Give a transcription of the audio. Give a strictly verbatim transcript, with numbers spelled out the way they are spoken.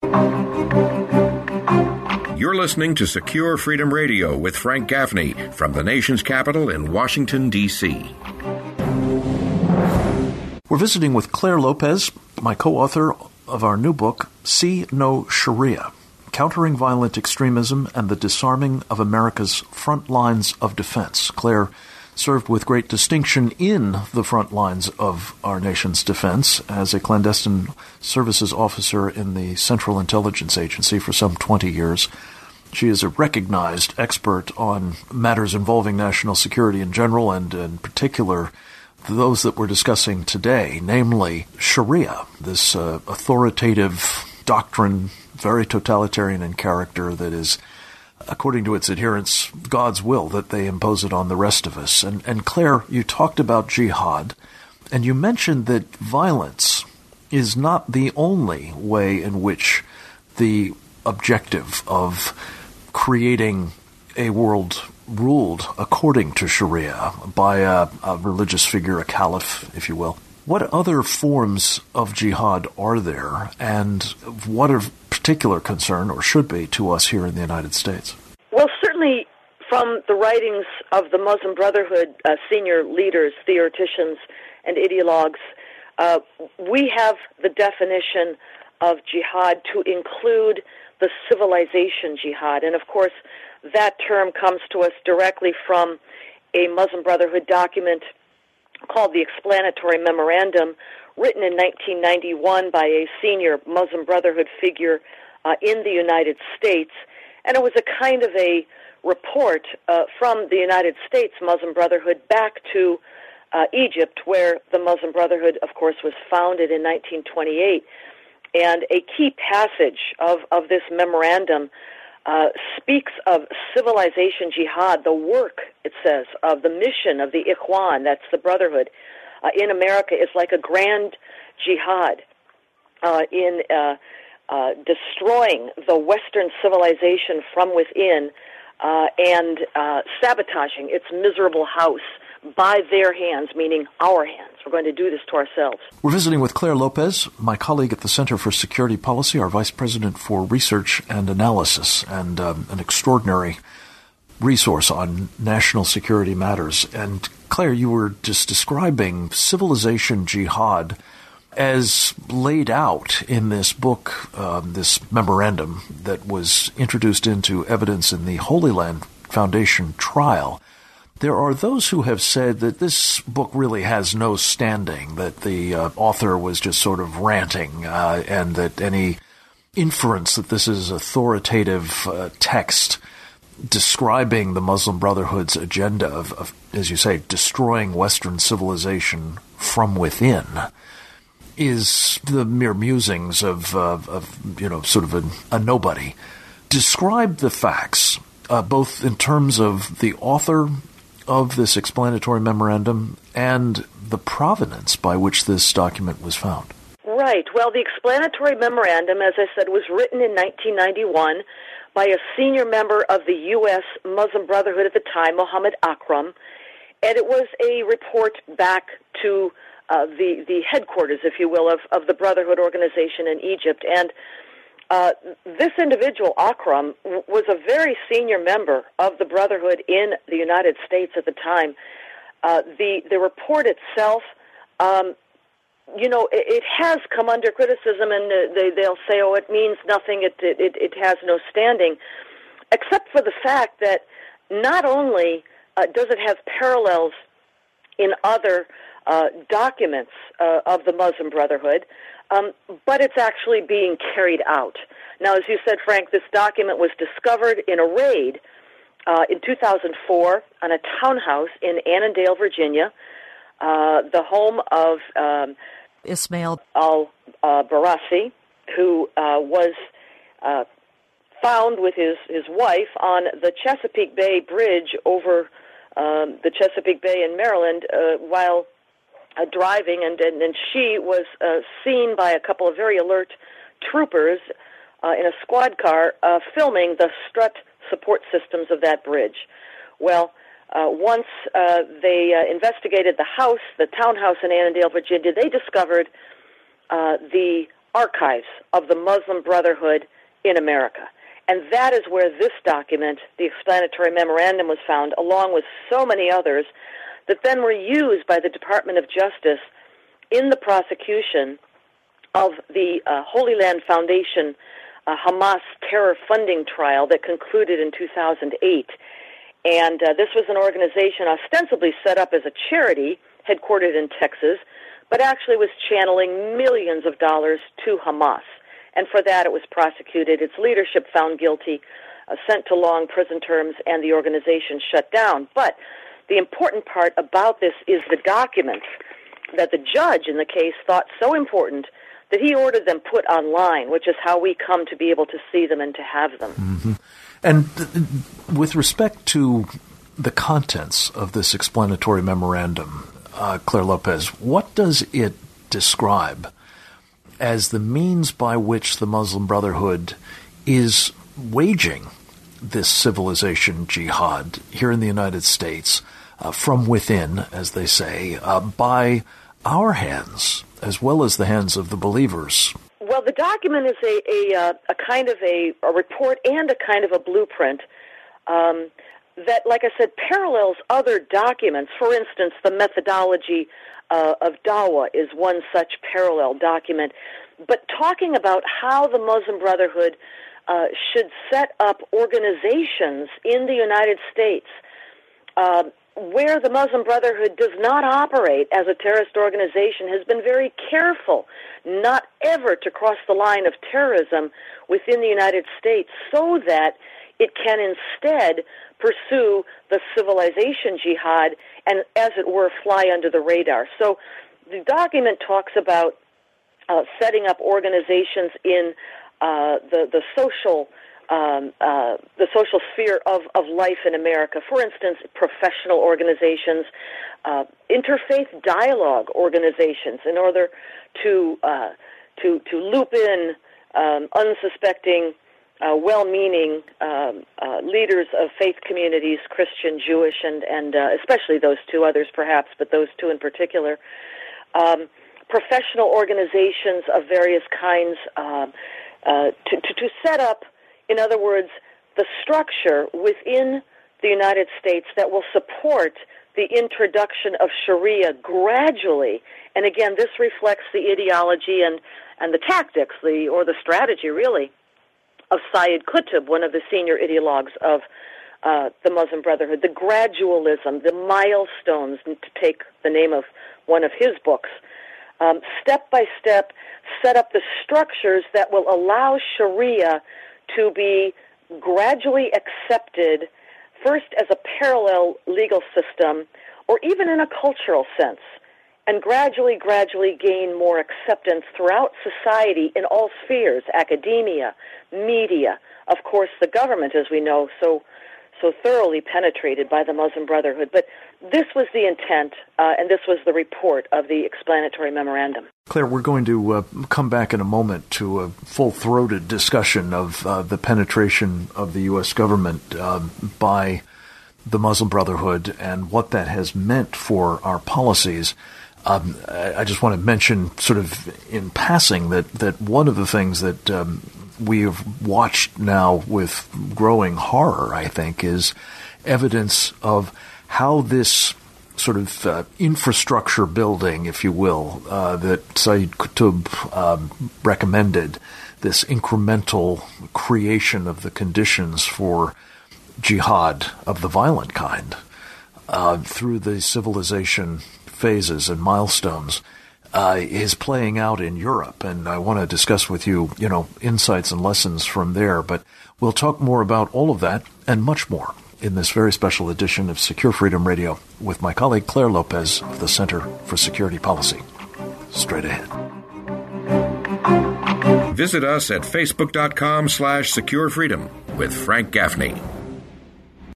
You're listening to Secure Freedom Radio with Frank Gaffney from the nation's capital in Washington, D C We're visiting with Claire Lopez, my co-author of our new book, See No Sharia, Countering Violent Extremism and the Disarming of America's Front Lines of Defense. Claire served with great distinction in the front lines of our nation's defense as a clandestine services officer in the Central Intelligence Agency for some twenty years. She is a recognized expert on matters involving national security in general and in particular those that we're discussing today, namely Sharia, this uh, authoritative doctrine, very totalitarian in character that is, according to its adherents, God's will that they impose it on the rest of us. And, and Claire, you talked about jihad, and you mentioned that violence is not the only way in which the objective of creating a world ruled according to Sharia by a, a religious figure, a caliph, if you will. What other forms of jihad are there, and what of particular concern, or should be, to us here in the United States? Well, certainly from the writings of the Muslim Brotherhood uh, senior leaders, theoreticians, and ideologues, uh, we have the definition of jihad to include the civilization jihad. And, of course, that term comes to us directly from a Muslim Brotherhood document called the Explanatory Memorandum, written in nineteen ninety-one by a senior Muslim Brotherhood figure uh, in the United States. And it was a kind of a report uh, from the United States Muslim Brotherhood back to uh, Egypt, where the Muslim Brotherhood, of course, was founded in nineteen twenty-eight. And a key passage of, of this memorandum uh, speaks of civilization jihad, the work, it says, of the mission of the Ikhwan, that's the Brotherhood, uh, in America is like a grand jihad uh, in uh, uh, destroying the Western civilization from within uh, and uh, sabotaging its miserable house by their hands, meaning our hands. We're going to do this to ourselves. We're visiting with Claire Lopez, my colleague at the Center for Security Policy, our Vice President for Research and Analysis, and um, an extraordinary resource on national security matters. And Claire, you were just describing civilization jihad as laid out in this book, um, this memorandum that was introduced into evidence in the Holy Land Foundation trial. There are those who have said that this book really has no standing, that the uh, author was just sort of ranting, uh, and that any inference that this is authoritative uh, text describing the Muslim Brotherhood's agenda of, of, as you say, destroying Western civilization from within is the mere musings of, uh, of you know, sort of a, a nobody. Describe the facts, uh, both in terms of the author of this explanatory memorandum and the provenance by which this document was found. Right. Well, the explanatory memorandum, as I said, was written in nineteen ninety-one by a senior member of the U S Muslim Brotherhood at the time, Mohammed Akram, and it was a report back to uh, the, the headquarters, if you will, of, of the Brotherhood organization in Egypt. And Uh, this individual, Akram, w- was a very senior member of the Brotherhood in the United States at the time. Uh, the the report itself, um, you know, it, it has come under criticism, and uh, they, they'll say, oh, it means nothing, it, it, it has no standing, except for the fact that not only uh, does it have parallels in other uh, documents uh, of the Muslim Brotherhood, Um, but it's actually being carried out. Now, as you said, Frank, this document was discovered in a raid uh, in two thousand four on a townhouse in Annandale, Virginia, uh, the home of um, Ismail al-Barasi, uh, who uh, was uh, found with his, his wife on the Chesapeake Bay Bridge over um, the Chesapeake Bay in Maryland uh, while Uh, driving, and, and, and she was uh, seen by a couple of very alert troopers uh, in a squad car uh, filming the strut support systems of that bridge. Well, uh, once uh, they uh, investigated the house, the townhouse in Annandale, Virginia, they discovered uh, the archives of the Muslim Brotherhood in America. And that is where this document, the explanatory memorandum, was found, along with so many others that then were used by the Department of Justice in the prosecution of the uh, Holy Land Foundation uh, Hamas terror funding trial that concluded in two thousand eight. And uh, this was an organization ostensibly set up as a charity headquartered in Texas, but actually was channeling millions of dollars to Hamas. And for that, it was prosecuted, its leadership found guilty, uh, sent to long prison terms, and the organization shut down. But the important part about this is the documents that the judge in the case thought so important that he ordered them put online, which is how we come to be able to see them and to have them. Mm-hmm. And th- with respect to the contents of this explanatory memorandum, uh, Claire Lopez, what does it describe as the means by which the Muslim Brotherhood is waging this civilization jihad here in the United States uh, from within, as they say, uh, by our hands as well as the hands of the believers? Well, the document is a a, uh, a kind of a, a report and a kind of a blueprint um, that, like I said, parallels other documents. For instance, the methodology uh, of Dawah is one such parallel document. But talking about how the Muslim Brotherhood uh, should set up organizations in the United States uh, where the Muslim Brotherhood does not operate as a terrorist organization, has been very careful not ever to cross the line of terrorism within the United States so that it can instead pursue the civilization jihad and, as it were, fly under the radar. So the document talks about uh, setting up organizations in uh, the, the social Um, uh, the social sphere of, of life in America. For instance, professional organizations, uh, interfaith dialogue organizations, in order to uh, to to loop in um, unsuspecting, uh, well-meaning um, uh, leaders of faith communities, Christian, Jewish, and and uh, especially those two others, perhaps, but those two in particular. Um, professional organizations of various kinds uh, uh, to, to to set up. In other words, the structure within the United States that will support the introduction of Sharia gradually. And again, this reflects the ideology and, and the tactics, the or the strategy, really, of Sayyid Qutb, one of the senior ideologues of uh, the Muslim Brotherhood. The gradualism, the milestones, to take the name of one of his books, um, step by step, set up the structures that will allow Sharia to be gradually accepted, first as a parallel legal system, or even in a cultural sense, and gradually, gradually gain more acceptance throughout society in all spheres, academia, media, of course the government, as we know, so so thoroughly penetrated by the Muslim Brotherhood. But this was the intent, uh, and this was the report of the explanatory memorandum. Claire, we're going to uh, come back in a moment to a full-throated discussion of uh, the penetration of the U S government uh, by the Muslim Brotherhood and what that has meant for our policies. Um, I just want to mention sort of in passing that, that one of the things that um, we have watched now with growing horror, I think, is evidence of how this sort of uh, infrastructure building, if you will, uh, that Sayyid Qutb um, recommended, this incremental creation of the conditions for jihad of the violent kind uh, through the civilization phases and milestones, uh, is playing out in Europe. And I want to discuss with you, you know, insights and lessons from there. But we'll talk more about all of that and much more in this very special edition of Secure Freedom Radio with my colleague Claire Lopez of the Center for Security Policy. Straight ahead. Visit us at facebook.com slash secure freedom with Frank Gaffney.